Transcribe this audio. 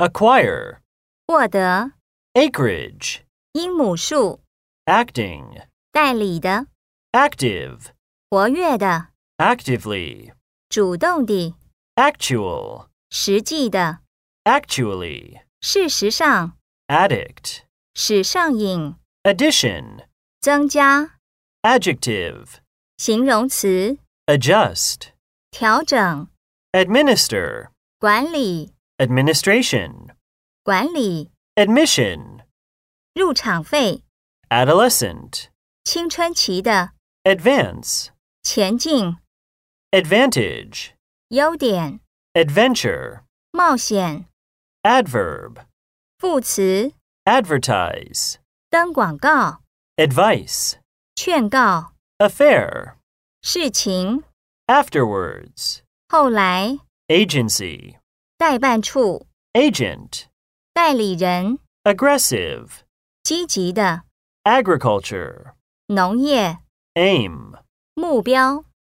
acquire, 获得 acreage, 英亩数 acting, 代理的 active, 活跃的 actively, 主动地 actual, 实际的 actually, 事实上 addict, 使上瘾 addition, 增加 adjective, 形容词 adjust, 调整 administer, 管理 administration, 管理 admission, 入场费 adolescent, 青春期的 advance, 前进 advantage, 优点 adventure, 冒险 adverb, 副词 advertise, 登广告 advice, 劝告 affair, 事情 afterwards, 后来 agency, 代办处 agent, 代理人 aggressive, 积极的 agriculture, 农业 aim. 目标